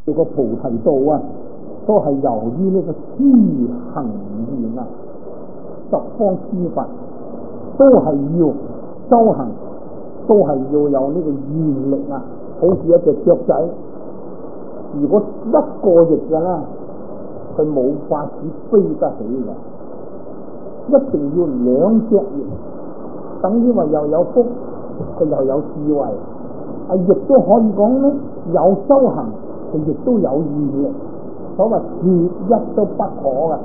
呢個菩提道啊，都係由於呢個施行願啊，十方諸佛都係要修行，都係要有呢個願力啊，好似一隻雀仔，如果一個翼嘅啦，佢冇法子飛得起嘅，一定要兩隻翼，等於話又有福，佢又有智慧，啊，亦都可以講咧，有修行，佢亦都有願力，所謂缺一都不可嘅，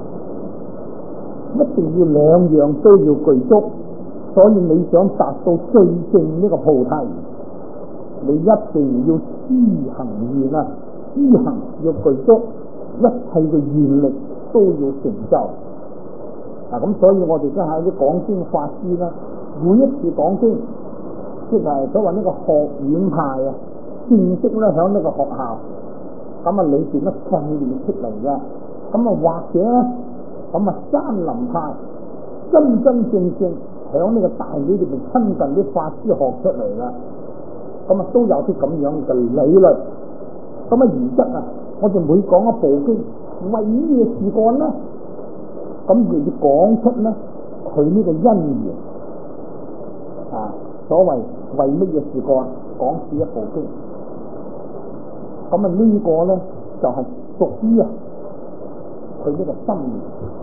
一定要兩樣都要具足，所以你想達到最正呢個菩提，你一定要施行願啊，施行要具足，一切嘅願力都要成就。嗱，咁所以我哋家下啲講經法師啦，每一次講經，即係所謂呢個學院派啊，正式咧響呢個學校，咁啊裏邊咧訓練出嚟嘅，咁啊或者咧，咁啊山林派真真正正響呢個大理裏邊親近啲法師學出嚟啦，咁啊都有啲咁樣嘅理論，咁啊而家啊，我哋每講一部經，為咩事幹咧？咁亦要講出咧佢呢個因緣啊，所謂為乜嘢事幹講此一部經，咁啊呢個咧就係屬於啊佢呢個心緣。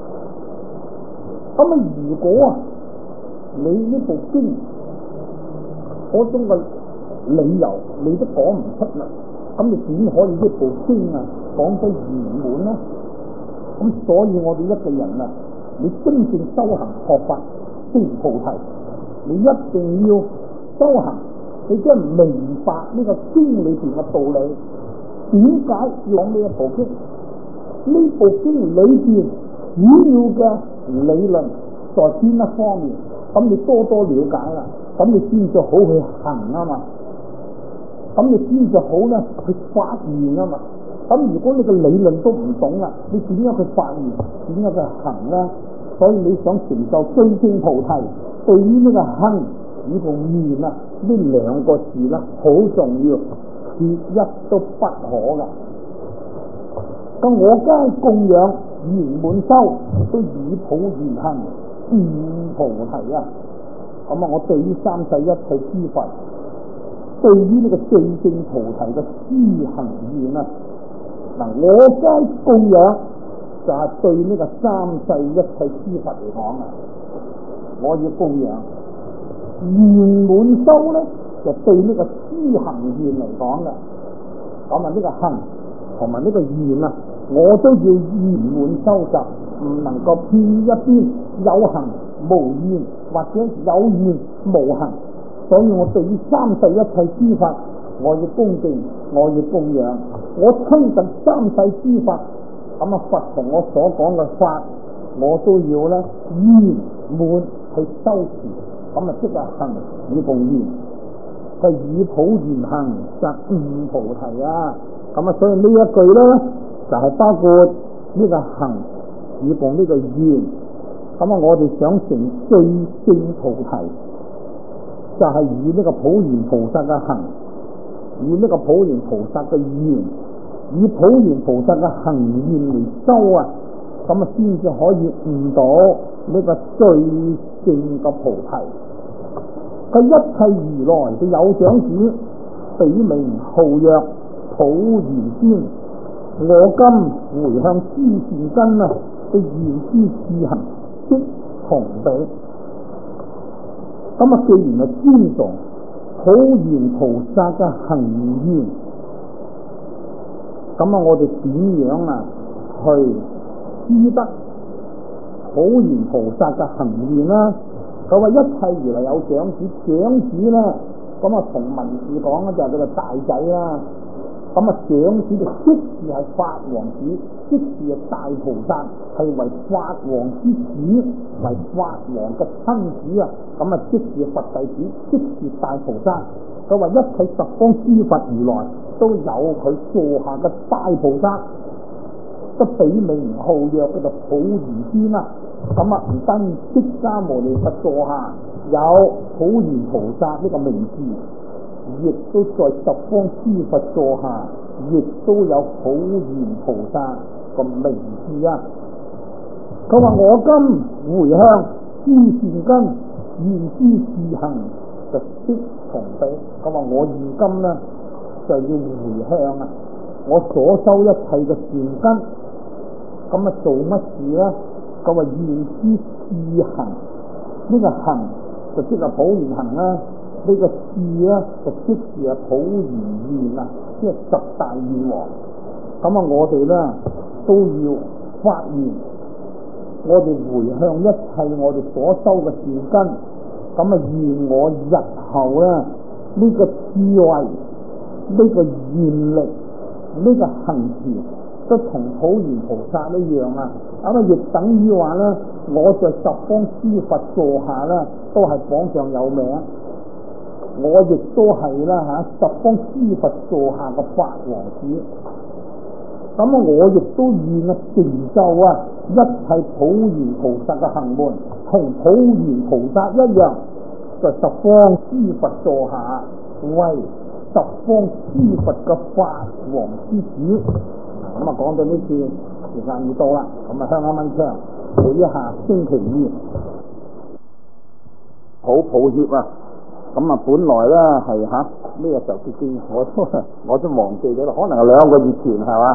咁啊如果啊你呢部經嗰種嘅理由你都講唔出啦，咁你點可以呢部經啊講得圓滿咧？咁所以我哋一個人啊，你真正修行學法成菩提，你一定要修行，你真係明白呢個經裏邊嘅道理。點解要講呢一部經？呢部經裏邊主要嘅理論在邊一方面？咁你多多了解啦，咁你先至好去行啊嘛，咁你先至好咧去發願啊嘛。咁如果你個理論都唔懂啦，你點樣去發願？點樣去行咧？所以你想成就最正菩提，對於呢個行與個願啊，呢兩個字咧好重要，缺一都不可噶。咁我皆供養圓滿修，都以普願行悟菩提啊！咁啊，我對於三世一切諸佛，對於呢個最正菩提嘅施行願啊！嗱，我皆供養就係對呢個三世一切諸佛嚟講啊，我要供養圓滿修咧，就對呢個施行願嚟講嘅。咁啊，呢個行同埋呢個願啊，我都要圓滿修習，唔能夠偏一邊有行無願，或者有願無行。所以我對於三世一切諸佛，我要恭敬，我要供養，我親近三世諸佛，咁啊佛同我所講嘅法，我都要咧圓滿去修持，咁啊即係行與共願，佢以普願行則悟菩提啊！咁啊，所以呢一句咧就係包括呢個行與共呢個願，咁啊我哋想成最正菩提，就係以呢個普賢菩薩嘅行，以呢個普賢菩薩嘅願，以普賢菩薩嘅行願嚟修啊，咁啊先至可以悟到呢個最正嘅菩提。佢一切如來嘅有長子，彼名號曰普賢仙。我今回向諸善根啊，嘅願之次行，即同彼。咁啊，既然係尊重普賢菩薩嘅行願，咁啊，我哋點樣啊去知得普賢菩薩嘅行願啦？佢話一切如來有長子，長子咧，咁啊同文字講咧就係佢個大仔啦。咁啊長子就即是係法王子，即是係大菩薩，係為法王之子，為法王嘅親子啊！咁啊即是佛弟子，即是大菩薩。佢話一切十方諸佛如來都有佢座下嘅大菩薩，得彼名號曰叫做普賢仙啦。咁啊唔單釋迦牟尼佛座下有普賢菩薩呢個名字，亦都在十方諸佛座下亦都有普賢菩薩個名字啊。佢話我今回向諸善根，現諸事行，就悉同彼。佢話我現今呢，就要回向啊，我所修一切嘅善根，咁啊做乜事呢？佢話現諸事行，呢個行就即係普賢行啦，呢個事呢就即係普賢願啊，即係十大願王。咁啊我哋呢都要發願，我哋回向一切我哋所修嘅善根，咁啊願我日後呢，呢個智慧，呢個願力，呢個行持都同普賢菩薩一樣啊！咁啊亦等於話呢，我在十方諸佛座下呢，都係榜上有名，我亦都係啦十方諸佛座下嘅法王子。咁啊我亦都願啊成就啊一切普賢菩薩嘅行門，同普賢菩薩一樣，在十方諸佛座下為十方諸佛嘅法王之子。咁啊講到呢次時間已到啦，咁啊香港蚊槍喺下星期二好抱歉啊！咁啊本來咧係咩時候結經，我都忘記咗啦，可能係2個月前係嘛？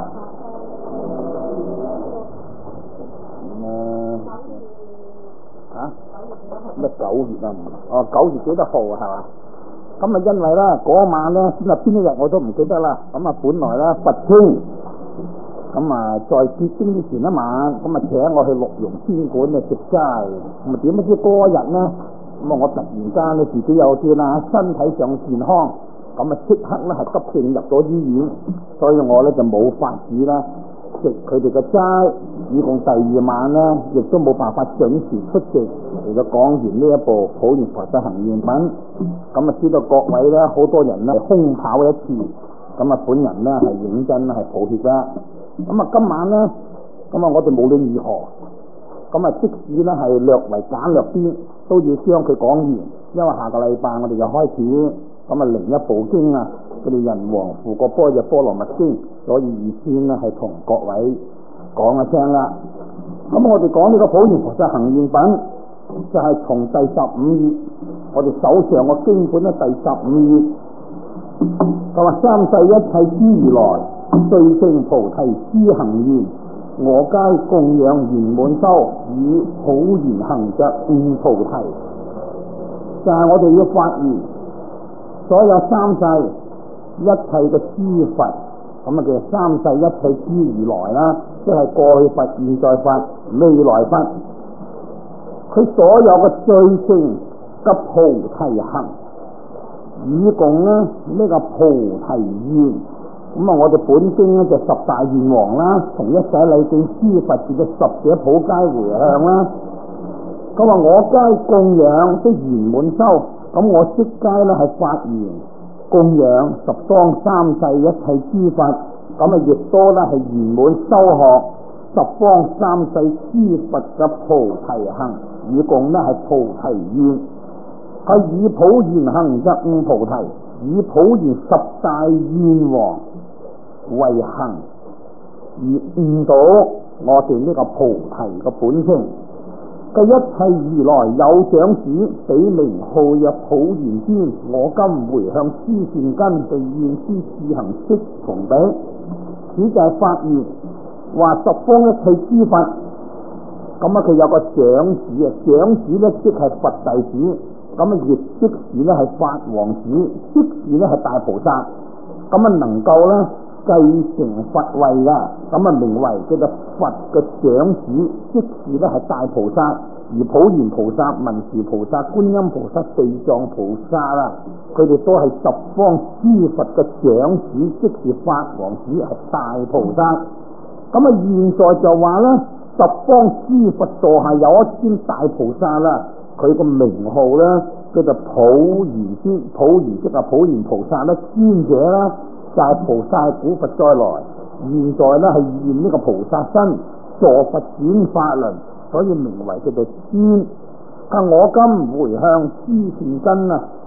咩9月啊？9月幾多號啊？係嘛？咁啊因為咧嗰晚咧先係邊一日我都唔記得啦。咁啊本來咧佛清，咁啊在結經之前一晚，咁啊請我去鹿茸仙館啊食齋，咁啊點不知嗰日呢，咁啊我突然間咧自己有啲身體上健康，咁啊即刻咧係急症入咗醫院，所以我咧就冇法子啦食佢哋嘅齋，以共第二晚呢，亦都冇辦法準時出席嚟到講完呢一部普賢菩薩行願品。咁啊知道各位咧好多人咧空跑一次，咁啊本人咧係認真係抱歉啦。咁啊今晚咧，咁啊我哋無論如何，咁啊即使咧係略為簡略啲，都要將佢講完，因為下個禮拜我哋就開始咁啊另一部經啊，佢哋人王富國般若波羅蜜經，所以預先咧係同各位講一聲啦。咁我哋講呢個普賢菩薩行願品，就係從第15頁，我哋手上個經本咧第15頁，佢話三世一切諸如來，遂成菩提之行願，我皆供養圓滿修，以普賢行着悟菩提。就係我哋要發願，所有三世一切嘅諸佛，咁啊叫三世一切諸如來啦，即係過去佛、現在佛、未來佛，佢所有嘅最勝嘅菩提行，以共呢個菩提願。咁啊我哋本經咧就十大願王啦，同一洗禮敬諸佛事嘅十者普皆回向啦。佢話我皆供養即圓滿修，咁我悉皆咧係發願供養十方三世一切諸佛，咁啊亦都咧係圓滿修學十方三世諸佛嘅菩提行，以共咧係菩提願，係以普賢行則悟菩提，以普賢十大願王為行而悟到我哋呢個菩提嘅本性。嘅一切如來有長子，彼名號曰普賢尊。我今回向諸善根，被願諸事行悉同彼。此就係發願，話十方一切諸佛，咁啊佢有個長子啊，長子咧即係佛弟子，咁啊亦即是咧係法王子，即是咧係大菩薩，咁啊能夠咧繼承佛位噶，咁啊名為叫做佛嘅長子，即是咧係大菩薩。而普賢菩薩、文殊菩薩、觀音菩薩、地藏菩薩啦，佢哋都係十方諸佛嘅長子，即是法王子，係大菩薩。咁啊現在就話咧，十方諸佛座下有一尊大菩薩啦，佢個名號咧叫做普賢尊，普賢即係普賢菩薩咧，尊者啦，就係菩薩古佛再來，現在咧係現呢個菩薩身，助佛轉法輪，所以名為叫做尊。我今回向諸善根啊，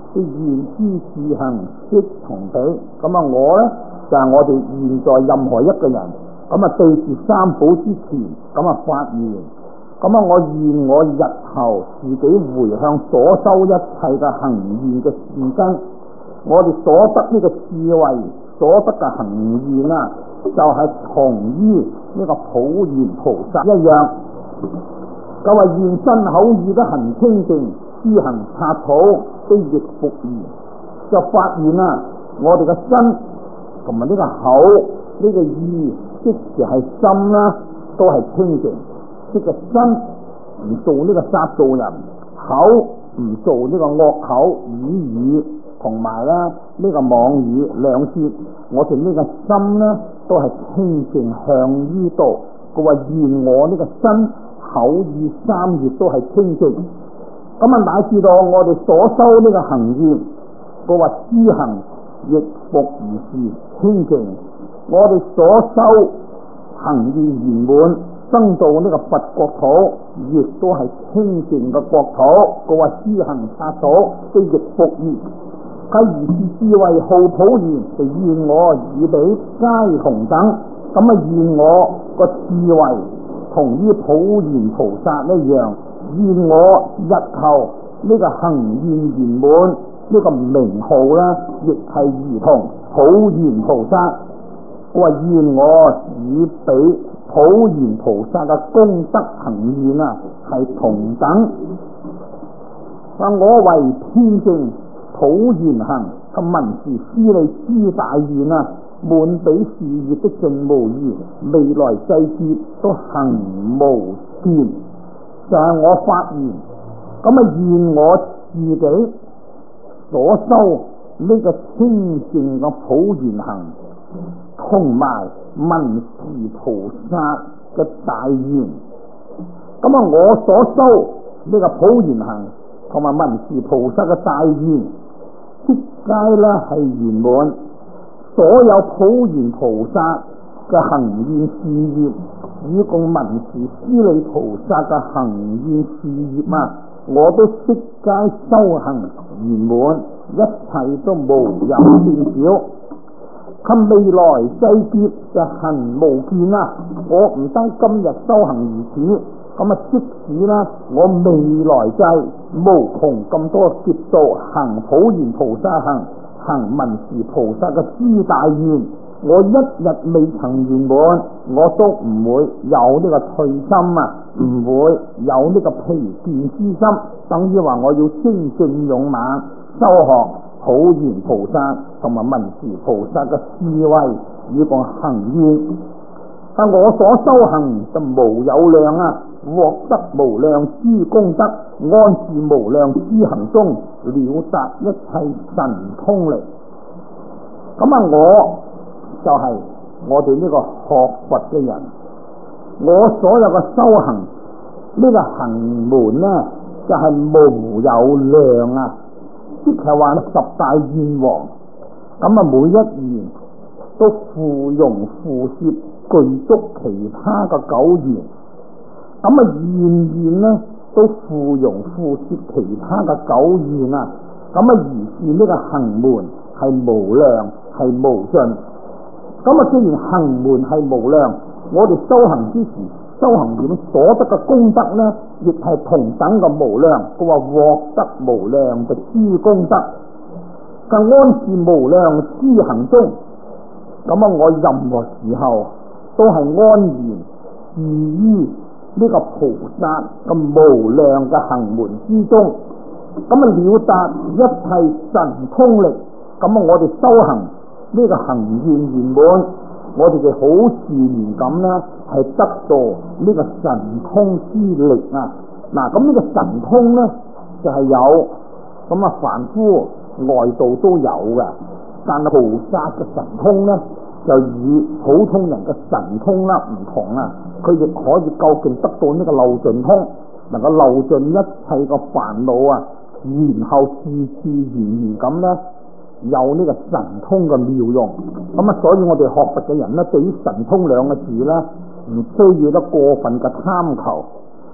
啲現知自行識同彼。咁啊，我咧就係我哋現在任何一個人，咁啊對住三寶之前，咁啊發願，咁啊我願我日後自己回向所修一切嘅行願嘅善根，我哋所得呢個智慧，所得嘅行願啊，就係同於呢個普賢菩薩一樣。咁啊願身口意都行清淨，施行擦土都亦復然，就發現啊，我哋嘅身同埋呢個口呢個意，即係心啦，都係清淨。即係身唔做呢個殺盜人，口唔做呢個惡口語語，同埋啦呢個妄語兩舌，我哋呢個心呢都係清淨向於道。佢話願我呢個身口意三業都係清淨。咁啊乃至到我哋所修呢個行願，佢話施行亦復如是清淨。我哋所修行願圓滿，生到呢個佛國土，亦都係清淨嘅國土。佢話施行擦土都亦復然。係如是智慧號普賢，就願我與彼皆同等。咁啊願我個智慧同於普賢菩薩一樣，願我日後呢個行願圓滿呢個名號啦，亦係如同普賢菩薩。我話願我與彼普賢菩薩嘅功德行願啊，係同等。話我為天正普賢行及文殊師利諸大願啊，滿彼事業的盡無餘，未來世劫都行無斷。就係我發願，咁啊願我自己所修呢個清淨嘅普賢行，同埋文殊菩薩嘅大願。咁啊我所修呢個普賢行同埋文殊菩薩嘅大願，即皆啦係圓滿。所有普賢菩薩嘅行願事業，以共文殊師利菩薩嘅行願事業啊，我都悉皆修行圓滿，一切都無有欠少。及未來世劫就行無見啦。我唔單今日修行如此，咁啊即使啦，我未來世無窮咁多劫數行普賢菩薩行文殊菩薩嘅諸大願，我一日未曾圓滿，我都唔會有呢個退心啊，唔會有呢個疲倦之心。等於話我要精進勇猛，修學普賢菩薩同埋文殊菩薩嘅智慧，以個行願。但我所修行就無有量啊，獲得無量之功德，安住無量之行中，了達一切神通力。咁啊，我就係我哋呢個學佛嘅人，我所有嘅修行呢個行門呢，就係無有量啊！即係話十大願王，咁啊每一願都附庸附攝具足其他嘅九願，咁啊願願呢都附庸附攝其他嘅九願啊！咁啊如是呢個行門係無量係無盡。咁啊既然行門係無量，我哋修行之時修行點所得嘅功德呢，亦係同等嘅無量。佢話獲得無量嘅諸功德，更安住無量諸行中。咁啊我任何時候都係安然住於呢個菩薩嘅無量嘅行門之中。咁啊了達一切神通力。咁啊我哋修行呢個行願圓滿，我哋就好自然咁呢係得到呢個神通之力啊！嗱，咁呢個神通呢就係有，咁啊凡夫外道都有嘅，但係菩薩嘅神通呢就與普通人嘅神通啦唔同啊！佢亦可以究竟得到呢個漏盡通，能夠漏盡一切個煩惱啊，然後自自然然咁呢有呢個神通嘅妙用。咁啊所以我哋學佛嘅人呢，對於神通兩個字呢唔需要得過分嘅貪求，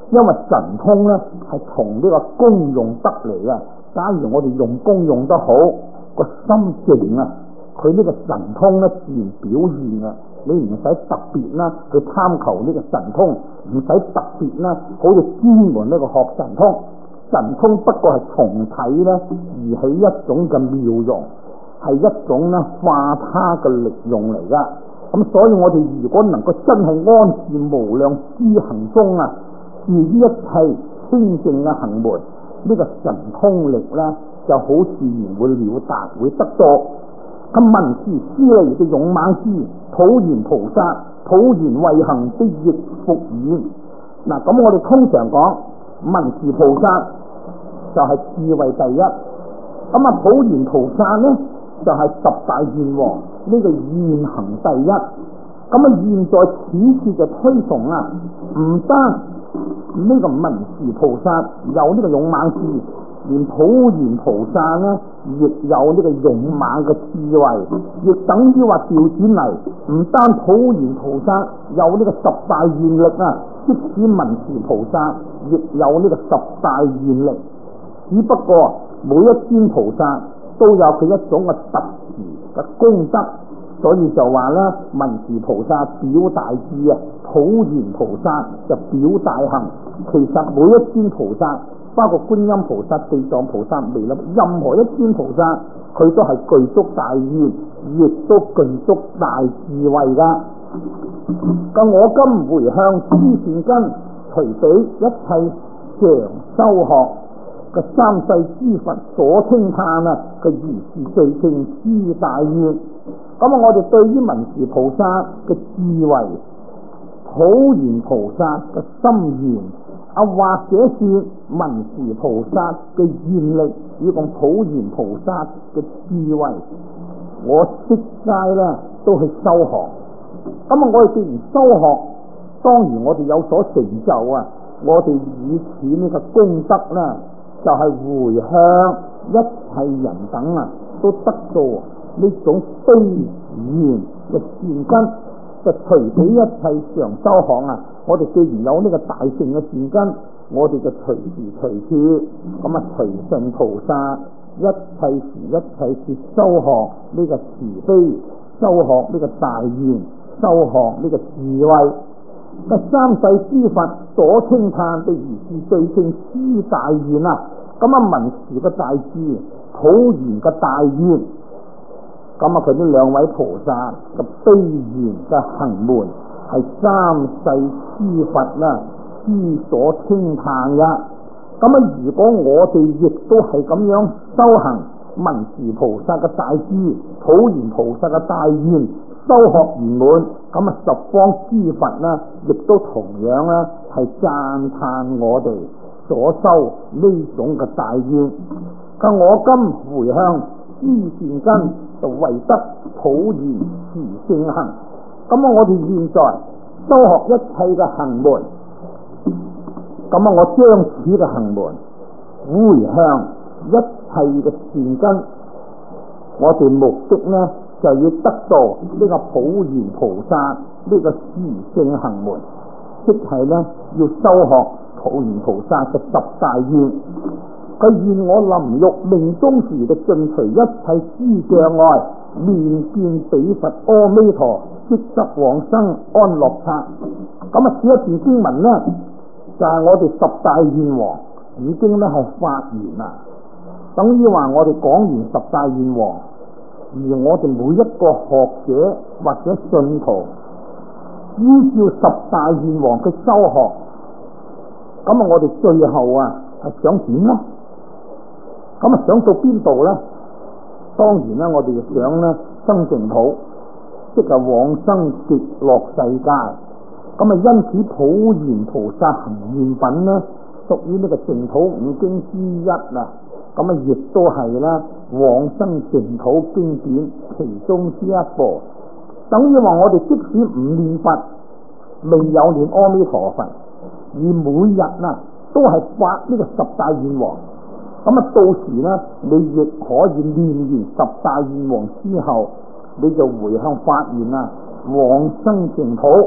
因為神通咧係從呢個功用得嚟啊。假如我哋用功用得好，個心靜啊，佢呢個神通咧自然表現啊。你唔使特別啦去貪求呢個神通，唔使特別啦，好似專門呢個學神通。神通不過係從體咧而起一種嘅妙用，係一種咧化他嘅力用嚟噶。咁所以我哋如果能夠真係安住無量之行中啊，至於一切清淨嘅行門，呢個神通力咧就好自然會了達，會得到。咁文殊師利嘅勇猛之普賢菩薩，普賢慧行的亦復現。嗱，咁我哋通常講文殊菩薩就係智慧第一，咁啊普賢菩薩咧就係十大願王呢個現行第一。咁啊現在此次就推崇啊，唔單呢個文殊菩薩有呢個勇猛智，連普賢菩薩咧亦有呢個勇猛嘅智慧，亦等於話調轉嚟，唔單普賢菩薩有呢個十大願力啊，即使文殊菩薩亦有呢個十大願力，只不過每一尊菩薩都有佢一種嘅特殊嘅功德。所以就話咧，文殊菩薩表大智啊，普賢菩薩就表大行。其實每一尊菩薩，包括觀音菩薩、地藏菩薩、彌勒，任何一尊菩薩，佢都係具足大願，亦都具足大智慧噶。咁我今回向諸善根，隨彼一切常修學嘅三世諸佛所稱嘆啊，嘅如是最勝之大願。咁啊，我哋對於文殊菩薩嘅智慧、普賢菩薩嘅心願啊，或者是文殊菩薩嘅願力，以及普賢菩薩嘅智慧，我悉皆咧都去修學。咁啊，我哋既然修學，當然我哋有所成就啊，我哋以此呢個功德咧，就係回向一切人等啊，都得到呢種悲願嘅善根，就隨彼一切常修學啊！我哋既然有呢個大乘嘅善根，我哋就隨時隨處咁啊，隨順菩薩，一切時一切處修學呢個慈悲，修學呢個大願，修學呢個智慧。個三世諸佛所稱嘆的如是最勝之大願啊！咁啊，文殊嘅大智，普賢嘅大願。咁啊，佢呢兩位菩薩嘅悲願嘅行門係三世諸佛啦之所稱嘆噶。咁啊，如果我哋亦都係咁樣修行文殊菩薩嘅大智，普賢菩薩嘅大願，修學圓滿，咁啊十方諸佛啦，亦都同樣啦係讚嘆我哋所修呢種嘅大願。咁我今回向諸善根，就為得普賢慈聖行。咁啊，我哋現在修學一切嘅行門，咁啊，我將此嘅行門回向一切嘅善根，我哋目的呢就要得到呢個普賢菩薩呢個慈聖行門，即係呢要修學普賢菩薩嘅十大願。佢願我臨欲命終時，就盡除一切諸障礙，面見彼佛阿彌陀，即得往生安樂剎。咁啊，此一段經文呢，就係我哋十大願王已經咧係發言啦，等於話我哋講完十大願王，而我哋每一個學者或者信徒依照十大願王嘅修學，咁啊，我哋最後啊係想點呢？咁啊，想到邊度咧？當然啦，我哋就想咧生淨土，即係往生極樂世界。咁啊，因此普賢菩薩行願品咧，屬於呢個淨土五經之一啊。咁啊，亦都係啦，往生淨土經典其中之一部。等於話我哋即使唔念佛，未有念阿彌陀佛，而每日啊都係發呢個十大願王。咁啊，到時呢，你亦可以念完十大願王之後，你就回向發願啊，往生淨土。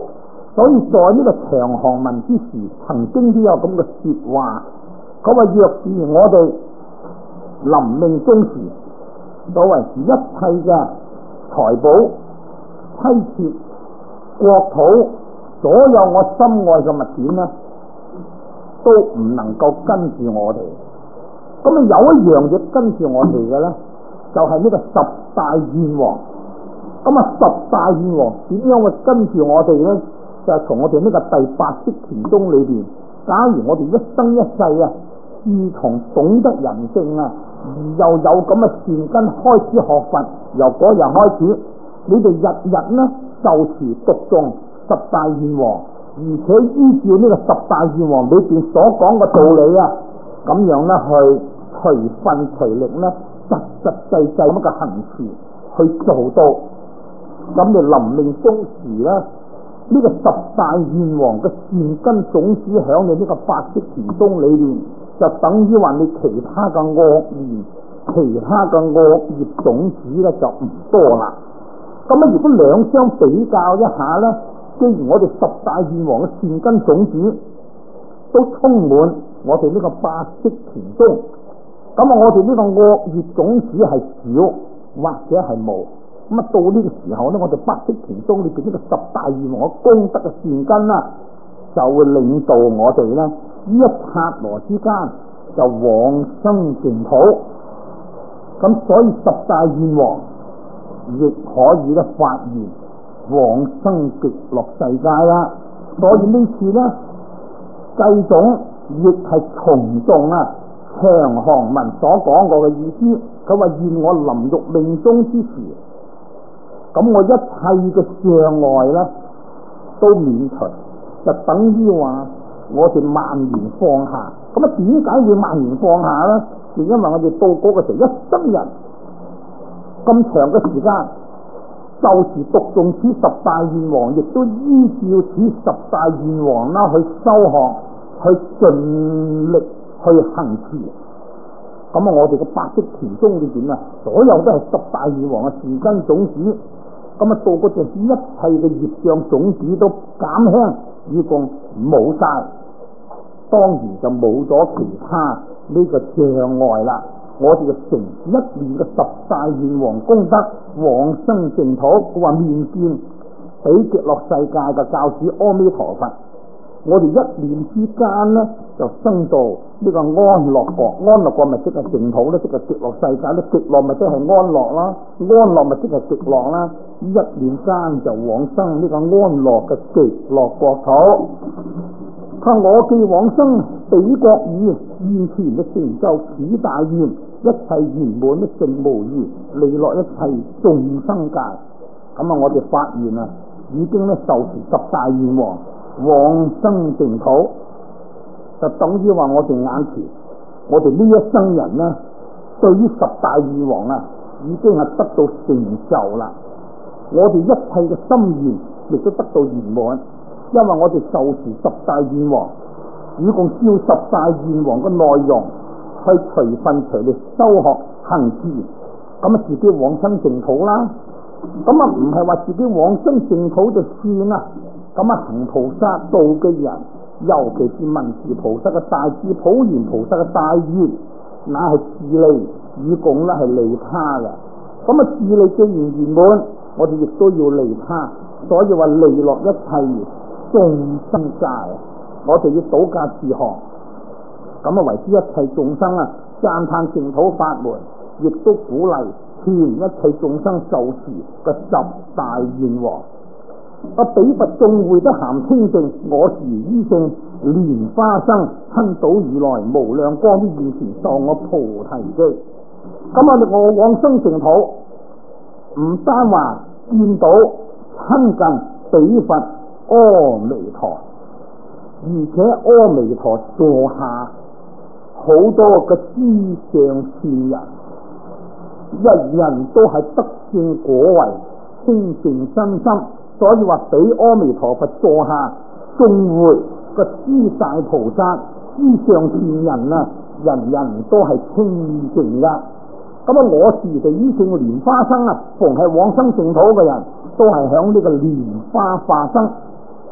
所以在呢個長航文之時，曾經都有咁嘅說話，佢話若是我哋臨命終時，所謂一切嘅財寶、妻妾、國土，所有我心愛嘅物件呢，都唔能夠跟住我哋。咁啊有一樣嘢跟住我哋嘅咧，就係呢個十大願王。咁啊十大願王點樣會跟住我哋咧？就係從我哋呢個第八識田中裏邊，假如我哋一生一世啊，自從懂得人性啊，而又有咁嘅善根開始學佛，由嗰日開始，你哋日日呢就持讀誦十大願王，而且依照呢個十大願王裏邊所講嘅道理啊，咁樣呢去隨分隨力呢，實實際際咁嘅行持去做到，咁你臨命終時呢，呢個十大願王嘅善根種子響你呢個八識田中裏邊，就等於話你其他嘅惡言、其他嘅惡業種子咧就唔多啦。咁啊，如果兩相比較一下咧，既然我哋十大願王嘅善根種子都充滿我哋呢個八識田中，咁啊，我哋呢個惡業種子係少或者係冇。咁啊，到呢個時候咧，我哋八識田中裏邊呢個十大願王嘅功德嘅善根啦，就會領導我哋咧，呢一剎那之間就往生淨土。咁所以十大願王亦可以咧發願往生極樂世界啦。所以呢次咧，繼總亦係重誦啊長行文所講過嘅意思。佢話願我臨欲命終之時，咁我一切嘅障礙咧都免除，就等於話我哋萬緣放下。咁啊，點解會萬緣放下咧？就因為我哋到嗰個時候，一生人咁長嘅時間，就是讀誦此十大願王，亦都依照此十大願王啦去修學，去盡力去行持。咁啊，我哋嘅八識田中裏邊啊，所有都係十大願王嘅善根種子。咁啊，到嗰陣時，一切嘅業障種子都減輕，以共冇晒，當然就冇咗其他呢個障礙啦。我哋就成一年嘅十大願王功德，往生淨土。佢話面見彼極樂世界嘅教主阿彌陀佛，我哋一年之間呢，就生到呢個安樂國。安樂國咪即係淨土咧，即係極樂世界咧。極樂咪即係安樂啦，安樂咪即係極樂啦。一年間就往生呢個安樂嘅極樂國土。佢話我既往生彼國已，現前嘅成就此大願，一切圓滿的淨無餘，利樂一切眾生界。咁啊，我哋發願啊，已經咧受持十大願王，往生淨土，就等於話我哋眼前，我哋呢一生人呢，對於十大願王啊，已經係得到成就啦。我哋一切嘅心願亦都得到圓滿，因為我哋受持十大願王，以共照十大願王嘅內容去隨分隨力修學行持，咁啊自己往生淨土啦。咁啊唔係話自己往生淨土就算啦，咁啊行菩薩道嘅人，尤其是文殊菩薩嘅大智，普賢菩薩嘅大願，那係自利以共咧係利他嘅。咁啊自利既然圓滿，我哋亦都要利他，所以話利樂一切眾生界，我哋要倒駕自學，咁啊為之一切眾生啊讚歎淨土法門，亦都鼓勵勸一切眾生受持嘅十大願王。彼佛眾會得咸清淨，我時依性蓮花生，親睹如來無量光於現前，受我菩提機。咁我往生淨土，唔單話見到親近彼佛阿彌陀，而且阿彌陀座下好多嘅知上善人，人人都係得正果位，清淨身心。所以話比阿彌陀佛座下眾會嘅知大菩薩、知上善人啊，人人都係清淨噶。咁啊，我時就依性蓮花生啊，逢係往生淨土嘅人都係響呢個蓮花化生。咁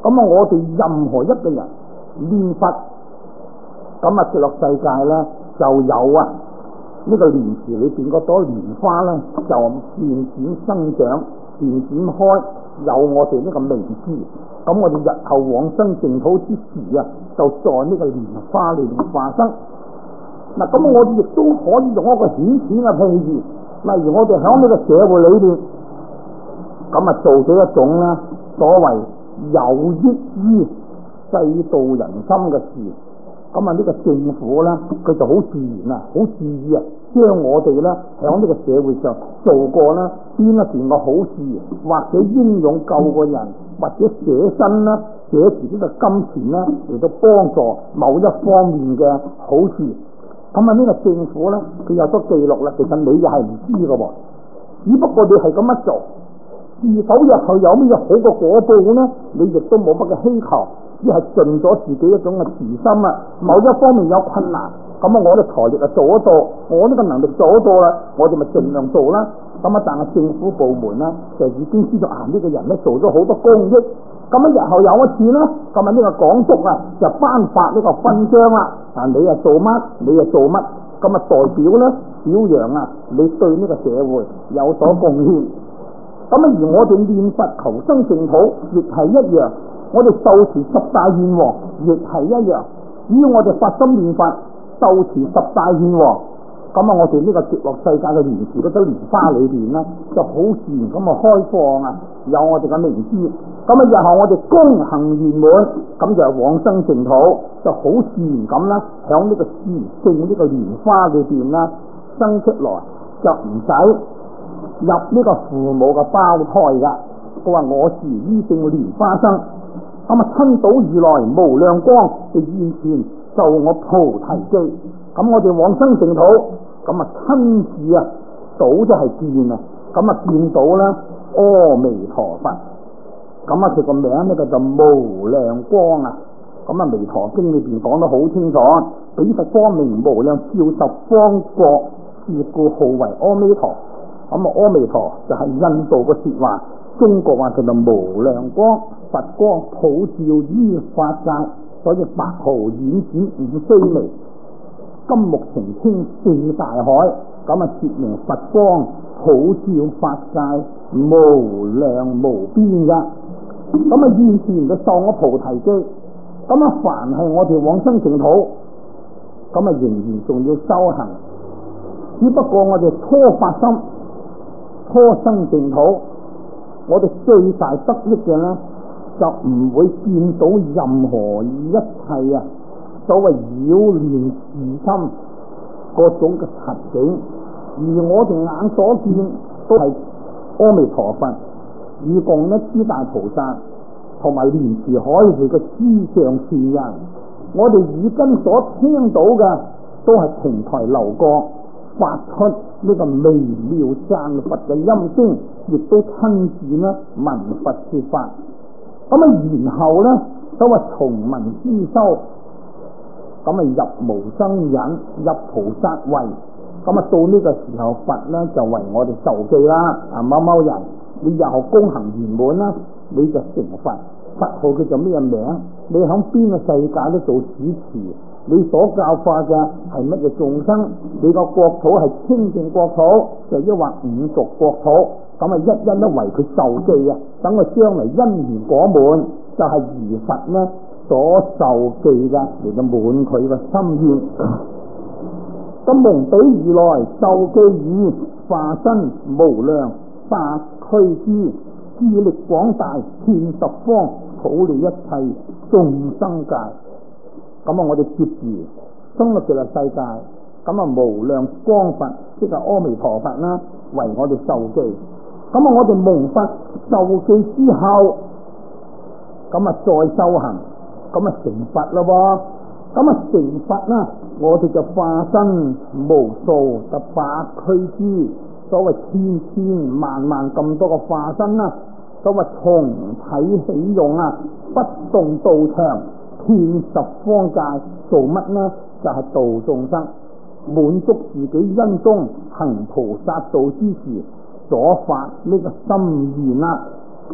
咁啊，我哋任何一個人念佛，咁啊極樂世界咧就有啊呢個蓮池裏邊嗰朵蓮花咧就漸漸生長，漸漸開，有我哋呢個名字。咁我哋日後往生淨土之時啊，就在呢個蓮花裏面化生。嗱，咁我哋亦都可以用一個顯淺嘅譬喻，例如我哋喺呢個社會裏邊，咁啊做咗一種咧所謂有益於世道人心嘅事。咁啊呢個政府咧，佢就好自然啊，好注意啊，將我哋咧喺呢個社會上做過咧邊一件嘅好事，或者英勇救個人，或者捨身啦，捨自己嘅金錢啦嚟到幫助某一方面嘅好事。咁啊呢個政府咧，佢有咗記錄啦，其實你又係唔知嘅喎，只不過你係咁樣做，是否日後有咩好嘅果報咧？你亦都冇乜嘅希求。只係盡咗自己一種嘅慈心啊！某一方面有困難，咁啊我嘅財力啊做得到，我呢個能力做得到啦，我哋咪盡量做啦。咁啊，但係政府部門咧就已經知道啊呢個人咧做咗好多公益，咁啊日後有一次啦，咁啊呢個港督啊就頒發呢個勳章啦，啊你啊做乜，你啊做乜，咁啊代表咧表揚啊你對呢個社會有所貢獻。咁啊而我哋念佛求生淨土亦係一樣。我哋受持十大願王亦係一樣，只要我哋發心念佛，受持十大願王，咁啊我哋呢個極樂世界嘅蓮池嗰朵蓮花裏邊咧，就好自然咁啊開放啊，有我哋嘅名字。咁啊日後我哋功行圓滿，咁就係往生淨土，就好自然咁啦，響呢個殊勝呢個蓮花裏邊啦生出來，就唔使入呢個父母嘅胞胎噶。佢話我是依正蓮花生。咁啊，親睹如來無量光嘅現前，就我菩提記。咁我哋往生淨土，咁啊親自啊，到就係見啊，咁啊見到啦，阿彌陀佛。咁啊，佢個名呢，就無量光啊。咁啊，《彌陀經》裏邊講得好清楚，彼佛光明無量，照十方國，是故號為阿彌陀。咁啊，阿彌陀就係印度嘅說話，中國話叫做無量光。佛光普照於法界，所以白毫染指五須彌，金木澄清四大海。咁啊，說明佛光普照法界，無量無邊噶。咁啊，現前就受我菩提記。咁啊，凡係我哋往生淨土，咁啊，仍然仲要修行。只不過我哋初發心，初生淨土，我哋最大得益嘅咧，就唔會見到任何一切啊所謂擾亂自心嗰種嘅實境，而我哋眼所見都係阿彌陀佛、與共一諸大菩薩同埋蓮池海會嘅諸上善人，我哋耳根所聽到嘅都係亭台樓閣發出呢個微妙讚佛嘅音聲，亦都親自咧聞佛說法。咁啊，然後咧都話從聞思修，咁啊入無生忍，入菩薩位。咁啊到呢個時候，佛咧就為我哋受記啦。啊某某人，你日後功行圓滿啦，你就成佛。佛號叫做咩名？你響邊個世界都做主持，你所教化嘅係乜嘢眾生？你個國土係清淨國土，就抑或五濁國土？咁啊，一因都為佢受記啊，等佢將來因緣果滿，就係如佛呢所受記嘅嚟到滿佢嘅心願。咁蒙彼如來受記已，化身無量百俱胝，智力廣大，遍十方，普利一切眾生界。咁啊，我哋接住生落極樂世界，咁啊無量光佛，即係阿彌陀佛啦，為我哋受記。咁啊，我哋蒙佛受記之後，咁啊再修行，咁啊成佛咯。咁啊成佛啦，我哋就化身無數嘅百俱胝，所謂千千萬萬咁多個化身啦，所謂從體起用啊，不動道場，遍十方界做乜呢？就係度眾生，滿足自己因中行菩薩道之時所發呢個心願啦。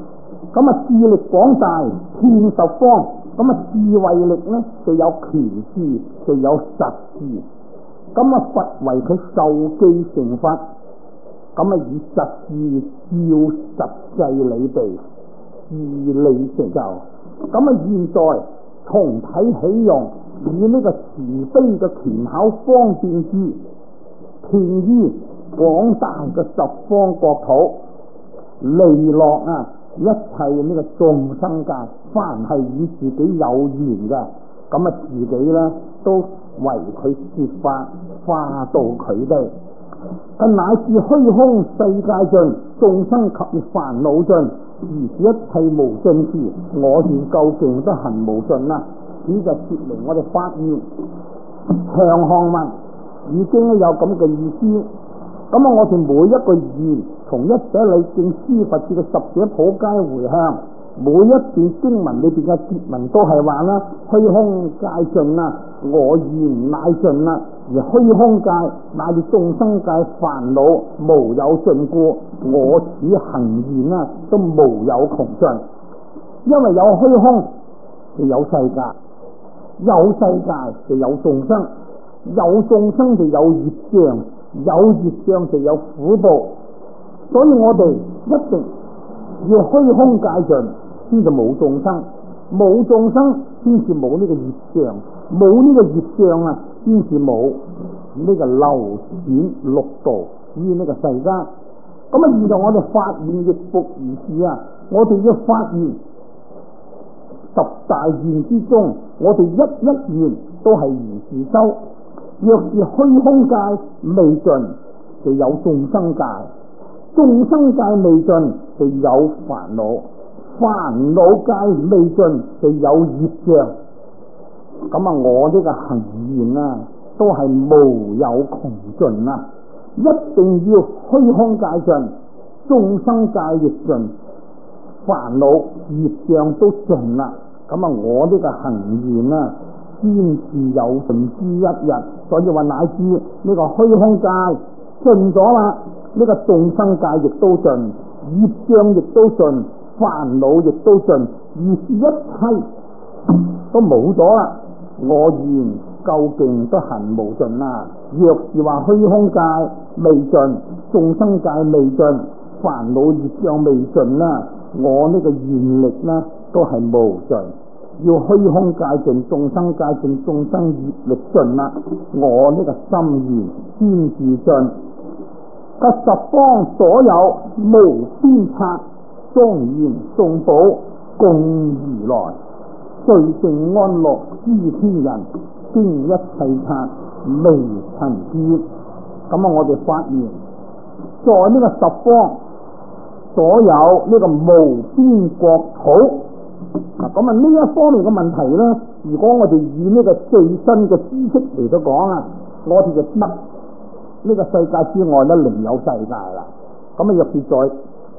咁啊智力廣大，遍十方。咁啊智慧力呢就有權智，就有實智。咁啊佛為佢受記成佛，咁啊以實智照實際理地，自理成就。咁啊現在同體起用，以呢個慈悲嘅權巧方便智，遍於廣大嘅十方國土，利樂啊一切呢個眾生界，凡係與自己有緣嘅，咁啊自己呢都為佢說法，化度佢哋。乃至虛空世界盡，眾生及煩惱盡，如是一切無盡時，我願究竟都行無盡啦。呢就說明我哋發現長行文已經有咁嘅意思。咁啊，我哋每一個願，從一者禮敬諸佛至到十者普皆回向，每一段經文裏邊嘅結文都係話啦，虛空界盡啦，我願乃盡啦。而虛空界乃至眾生界煩惱無有盡故，我此行願啊都無有窮盡。因為有虛空就有世界，有世界就有眾生，有眾生就有業障，有業障就有苦報。所以我哋一定要虛空界盡，先至冇眾生，冇眾生先至冇呢個業障，冇呢個業障啊，先至冇呢個流轉六道於呢個世間。咁啊，現在我哋發現亦復如是啊！我哋要發現十大願之中，我哋一願都係如是修。若是虛空界未盡，就有眾生界；眾生界未盡，就有煩惱；煩惱界未盡，就有業障。咁啊，我呢個行願啊，都係無有窮盡啊！一定要虛空界盡，眾生界亦盡，煩惱業障都盡啦。咁啊，我呢個行願啊，先至有盡之一日。所以話乃至呢個虛空界盡咗啦，呢個眾生界亦都盡，業障亦都盡，煩惱亦都盡，於是一切都冇咗啦。我願究竟都行無盡啦。若是話虛空界未盡，眾生界未盡，煩惱業障未盡啦，我呢個願力呢都係無盡。要虛空界盡，眾生界盡，眾生業力盡啦，我呢個心願先至盡。個十方所有無邊剎莊嚴頌寶供如來，罪淨安樂諸天人，經一切剎未曾見。咁啊，我哋發現在呢個十方所有呢個無邊國土。咁啊，呢一方面嘅問題呢，如果我哋以呢個最新嘅知識嚟到講啊，我哋就知呢個世界之外呢，另有世界啦。咁啊，若是在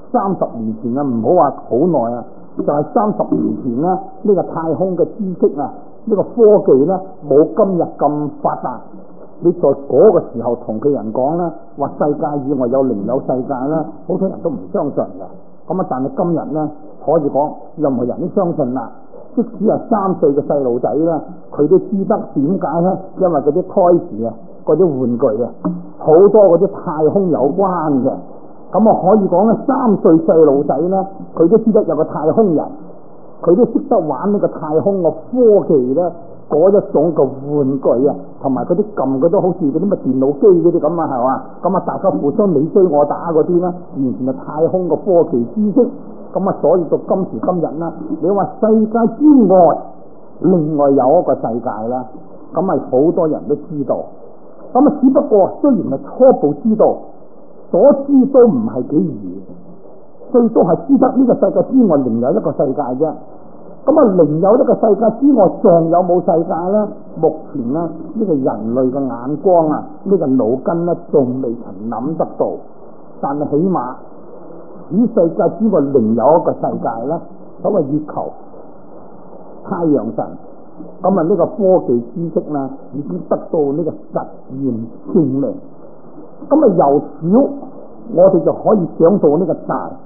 30年前啊，唔好話好耐啊，就係30年前呢，呢個太空嘅知識啊，呢個科技呢，冇今日咁發達。你在嗰個時候同佢人講呢，話世界以外有另有世界啦，好多人都唔相信嘅。咁啊，但係今日呢，可以講任何人都相信啦。即使係3歲嘅細路仔啦，佢都知得點解呢？因為嗰啲胎兒啊，嗰啲玩具啊，好多嗰啲太空有關嘅。咁啊，可以講咧，3歲細路仔呢，佢都知得有個太空人，佢都識得玩呢個太空嘅科技呢，嗰一種嘅玩具啊，同埋嗰啲撳嘅都好似嗰啲乜電腦機嗰啲咁啊，係嘛？咁啊，大家互相你追我打嗰啲呢，完全係太空嘅科技知識。咁啊，所以到今時今日啦，你話世界之外，另外有一個世界啦，咁啊好多人都知道。咁啊，只不過雖然係初步知道，所知都唔係幾遠，最多係知得呢個世界之外另有一個世界啫。咁啊，另有一個世界之外，仲有冇世界呢？目前呢，呢個人類嘅眼光啊，呢個腦筋呢，仲未曾諗得到。但係起碼此世界之外另有一個世界啦，所謂月球、太陽神。咁啊，呢個科技知識呢，已經得到呢個實驗證明。咁啊，由小我哋就可以想到呢個大，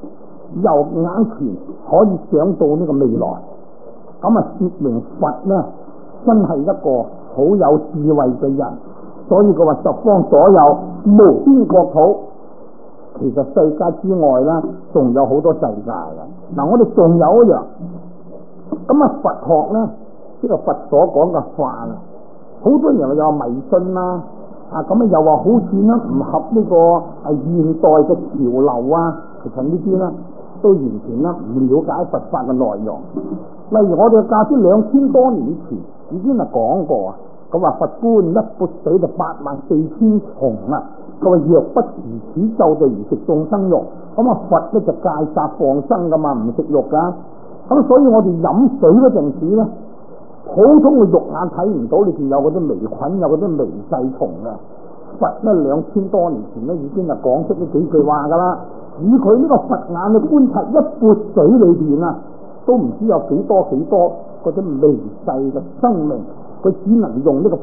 由眼前可以想到呢個未來，咁啊說明佛呢真係一個好有智慧嘅人。所以佢話十方所有無邊國土，其實世界之外啦，仲有好多世界嘅。嗱，我哋仲有一樣，咁啊佛學咧，呢個佛所講嘅法啊，好多人又話迷信啦，咁又話好似咧唔合呢個現代嘅潮流啊，其實呢啲咧都完全咧唔了解佛法嘅內容。例如我哋嘅教師2000多年前已經係講過啊。咁話佛觀一缽水就84000蟲啊！佢話若不持此咒就如食眾生肉。咁啊佛咧就戒殺放生噶嘛，唔食肉噶。咁所以我哋飲水嗰陣時咧，普通嘅肉眼睇唔到，裏邊有嗰啲微菌，有嗰啲微細蟲嘅。佛咧2000多年前咧已經係講出呢幾句話噶啦。以佢呢個佛眼去觀察一缽水裏邊啊，都唔知有幾多嗰啲微細嘅生命。佢只能用呢個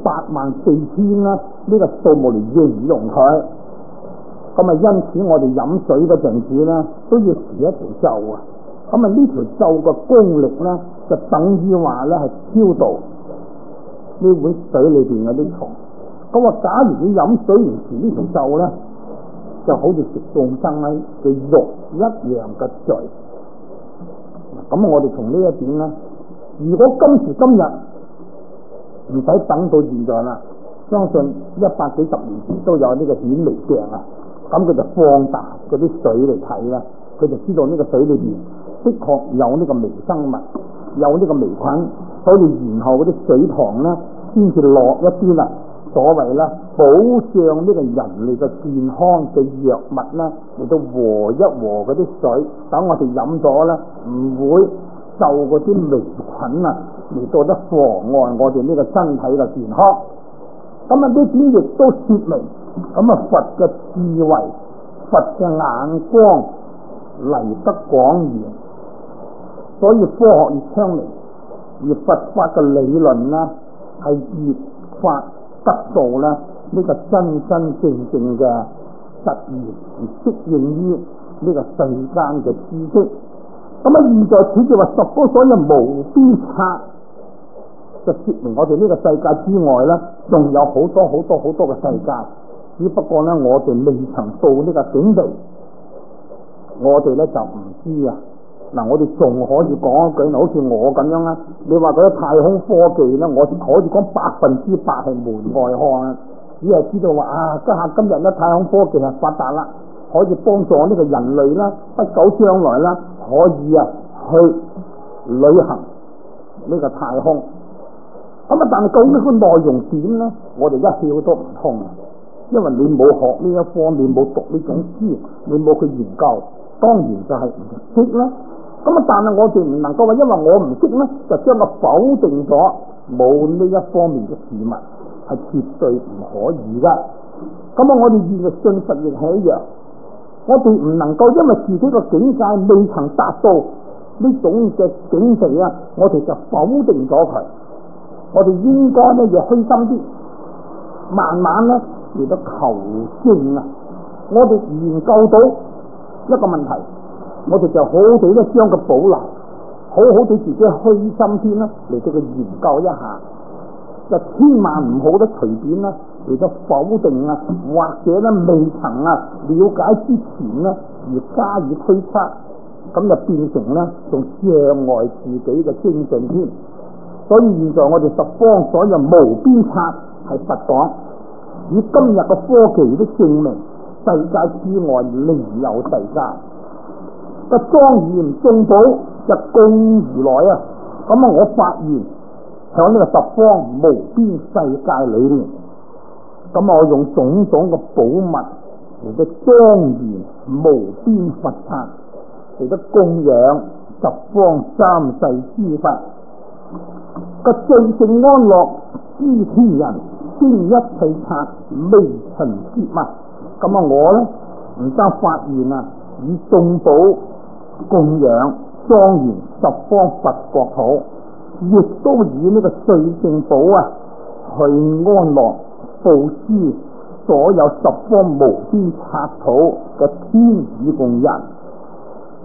84000啦呢個數目嚟形容佢，咁啊因此我哋飲水嗰陣時咧都要持一條咒啊，咁啊呢條咒嘅功力咧就等於話咧係超度呢碗水裏邊嗰啲蟲。咁啊假如你飲水唔持呢條咒咧，就好似食眾生咧嘅肉一樣嘅罪。咁我哋從呢一點咧，如果今時今日唔使等到現在啦，相信100幾十年前都有呢個顯微鏡啊，咁佢就放大嗰啲水嚟睇啦，佢就知道呢個水裏邊的確有呢個微生物，有呢個微菌，所以然後嗰啲水塘咧先至落一啲啦，所謂咧保障呢個人類嘅健康嘅藥物咧嚟到和一和嗰啲水，等我哋飲咗咧唔會受嗰啲微菌啊嚟到得妨礙我哋呢個身體嘅健康。咁啊呢點亦都說明，咁啊佛嘅智慧、佛嘅眼光嚟得廣遠，所以科學越昌明，而佛法嘅理論呢係越發得到呢個真真正正嘅實現，而適應於呢個世間嘅知識。咁啊現在此就話十方所有無邊剎，就說明我哋呢個世界之外呢，仲有好多嘅世界，只不過呢，我哋未曾到呢個境地，我哋呢就唔知啊。嗱，我哋仲可以講一句，好似我咁樣啦，你話嗰啲太空科技呢，我可以講100%係門外漢啊，只係知道話啊，今日呢太空科技係發達啦，可以幫助呢個人類啦，不久將來啦可以去旅行呢個太空。咁啊，但係究竟個內容點呢？我哋一竅都唔通，因為你冇學呢一科，你冇讀呢種書，你冇去研究，當然就係唔識啦。咁啊，但係我哋唔能夠話，因為我唔識呢，就將佢否定咗，冇呢一方面嘅事物係絕對唔可以噶。咁啊，我哋現在信佛亦係一樣，我哋唔能夠因為自己個境界未曾達到呢種嘅境地啊，我哋就否定咗佢。我哋應該呢要虛心啲，慢慢呢嚟到求證啊！我哋研究到一個問題，我哋就好好地咧將佢保留，好好地自己虛心啲啦，嚟到去研究一下，就千萬唔好得隨便啦嚟到否定啊，或者咧未曾了解之前呢而加以推測，咁就變成呢仲障礙自己嘅精進添。所以現在我哋十方所有無邊剎係佛講，以今日嘅科技都證明世界之外另有世界。個莊嚴眾寶就供如來啊！咁啊，我發現喺呢個十方無邊世界裏面，咁我用種種嘅寶物嚟到莊嚴無邊佛剎，嚟到供養十方三世之佛。個最勝安樂之天人，經一切剎未曾接物。咁啊，我呢唔單發現啊，以眾寶供養莊嚴十方佛國土，亦都以呢個最勝寶啊去安樂布施所有十方無邊剎土嘅天子共人。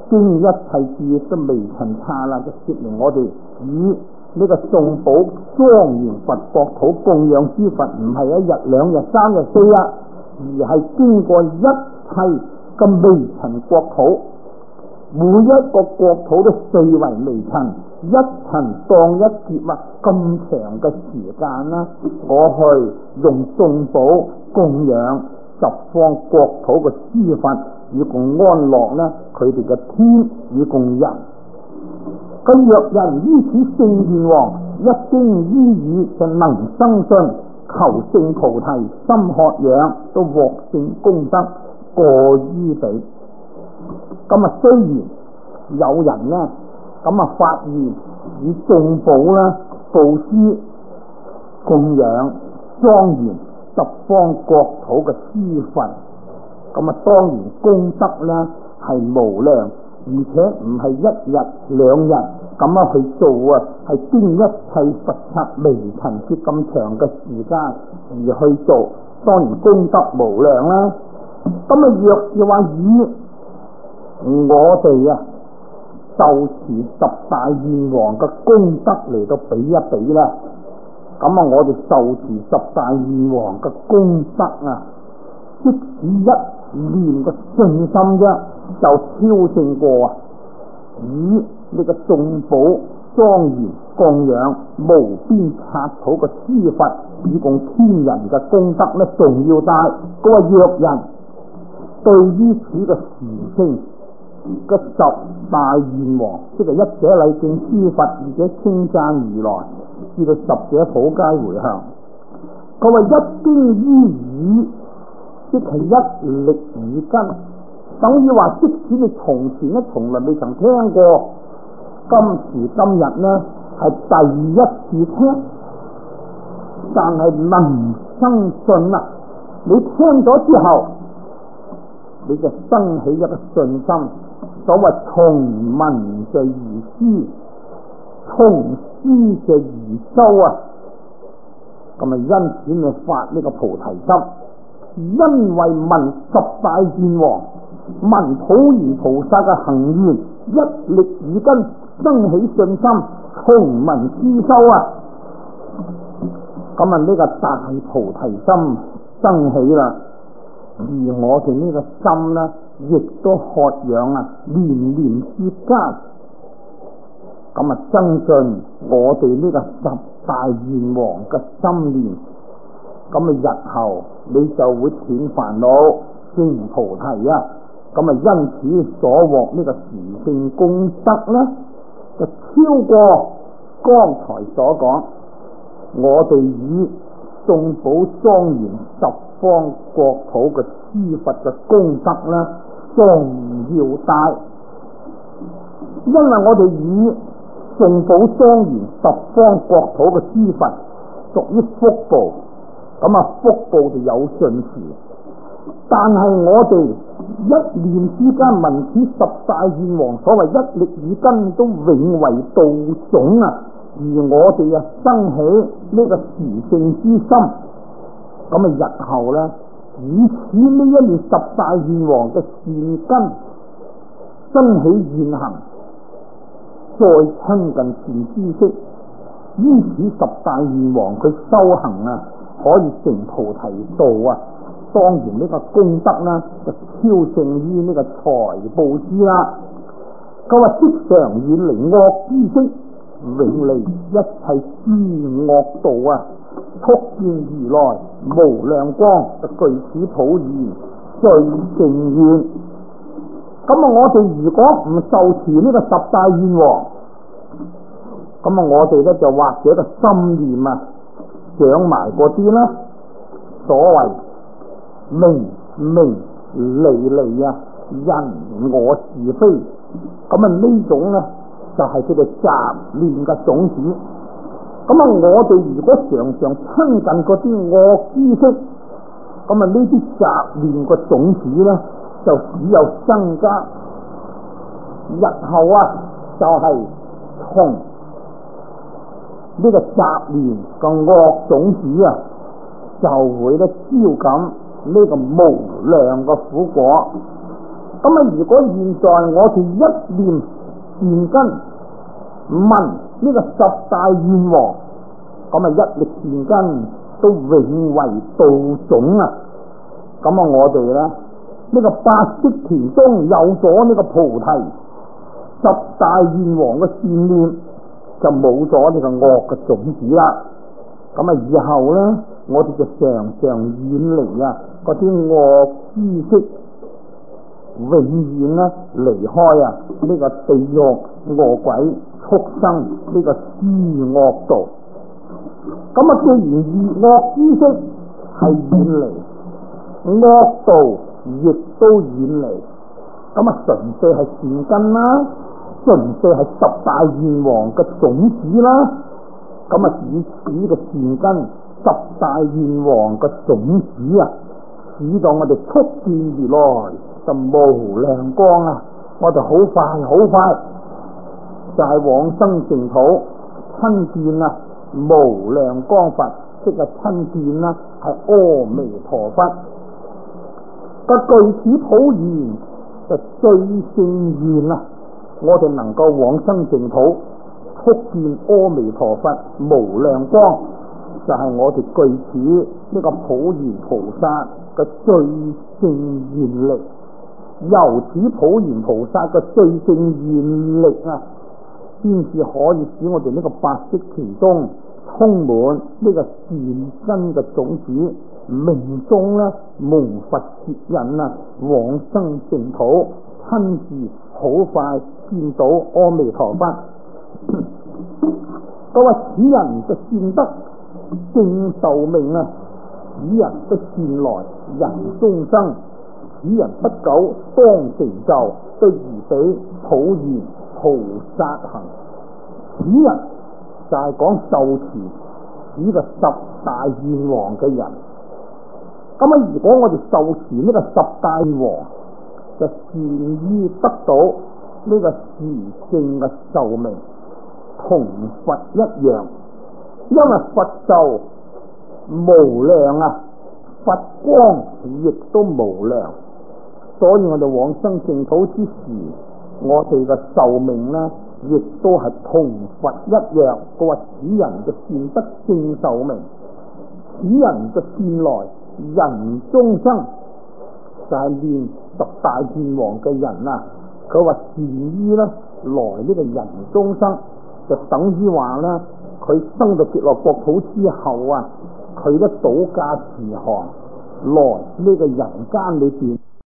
經一切智亦都未曾差啦，就說明我哋以呢個眾寶莊嚴佛國土供養諸佛，唔係一日兩日三日四日，而係經過一切嘅微塵國土，每一個國土都四圍微塵，一塵當一劫啊！咁長嘅時間啦，我去用眾寶供養十方國土嘅諸佛，以共安樂呢佢哋嘅天，以共人。咁若人於此聖願王，一經依語就能生信，求證菩提心渴仰，都獲勝功德過於彼。咁啊，雖然有人呢咁啊發願以眾寶啦布施供養莊嚴十方國土嘅諸佛，咁啊當然功德呢係無量，而且唔係一日兩日咁樣去做啊，係經一切佛剎微塵劫咁長嘅時間而去做，當然功德無量啦。咁啊若要話以我哋啊受持十大願王嘅功德嚟到比一比啦，咁啊我哋受持十大願王嘅功德啊，即使一念嘅信心啫，就超勝過啊以呢個眾寶莊嚴供養無邊剎土嘅諸佛，以共天人嘅功德呢仲要大。嗰個若人對於此嘅時稱嘅十大願王，即係一者禮敬諸佛，二者稱讚如來，至到十者普皆回向。佢話一經依語，即係一力耳根，等於話即使你從前呢從來未曾聽過，今時今日呢係第一次聽，但係能生信啊！你聽咗之後，你就生起一個信心。所謂從聞就如思，從思就如修啊！咁啊，因此你發呢個菩提心，因為聞十大願王，聞普賢菩薩嘅行願，一力耳根生起信心，從聞思修啊！咁啊，呢個大菩提心生起啦，而我哋呢個心呢，亦都渴仰啊，念念之間，咁啊增進我哋呢個十大願王嘅心念，咁啊日後你就會斷煩惱證菩提啊！咁啊因此所獲呢個殊勝功德呢，就超過剛才所講我哋以眾寶莊嚴十方國土嘅諸佛嘅功德呢，仲要大。因為我哋以眾寶莊嚴十方國土嘅諸佛屬於福報，咁啊福報就有盡時，但係我哋一念之間聞此十大願王所謂一力耳根都永為道種啊，而我哋啊生起呢個殊勝之心，咁啊日後呢，以此呢一念十大願王嘅善根生起現行，再親近善知識，於此十大願王佢修行啊，可以成菩提道啊！當然呢個功德呢，就超勝於呢個財布施啦。佢話即常遠離惡知識，永離一切諸惡道啊！速見如來無量光，就具此普賢最勝願。咁啊，我哋如果唔受持呢個十大願王，咁啊，我哋咧就或者個心念啊，長埋嗰啲啦，所謂名名利利啊，人我是非，咁啊呢種咧就係佢哋雜念嘅種子。咁啊，我哋如果常常親近嗰啲惡知識，咁啊呢啲雜念嘅種子咧就只有增加，日後啊就係從呢個雜念嘅惡種子啊，就會咧招感呢個無量嘅苦果。 咁啊，如果現在我哋一念善根問呢個十大願王，咁啊一力善根都永為道種啊！咁啊，我哋咧呢個八識田中有咗呢個菩提十大願王嘅善念，就冇咗呢個惡嘅種子啦。咁啊，以後咧我哋就常常遠離啊嗰啲惡知識，永遠咧離開啊呢個地獄餓鬼畜生呢個施惡道。咁啊，既然惡知識係遠離，惡道亦都遠離，咁啊純粹係善根啦，純粹係十大願王嘅種子啦。咁啊，以此嘅善根十大願王嘅種子啊，使到我哋速見而來就無量光啊！我哋好快好快就係往生淨土，親見啊無量光佛，即係親見啦係阿彌陀佛。個具此普賢就最勝願啊！我哋能夠往生淨土，速見阿彌陀佛無量光，就係我哋具此呢個普賢菩薩嘅最勝願力。由此普賢菩薩嘅最勝願力啊，先至可以使我哋呢個八識田中充滿呢個善根嘅種子，命中咧蒙佛接引啊，往生淨土，親自好快見到阿彌陀佛。佢話此人嘅善德正壽命啊，此人嘅善來人終生，此人不久當成就，不如彼普賢菩薩行。此人就係講受持呢個十大願王嘅人。咁啊，如果我哋受持呢個十大願王，就善於得到呢個殊勝嘅壽命，同佛一樣。因為佛壽無量啊，佛光亦都無量，所以我哋往生淨土之時，我哋嘅壽命呢，亦都係同佛一樣。佢話此人嘅善德正壽命，此人嘅善來人終生，就係念十大願王嘅人啊。佢話善於咧來呢個人終生，就等於話咧佢生到極樂國土之後啊，佢都倒駕慈航來呢個人間裏邊。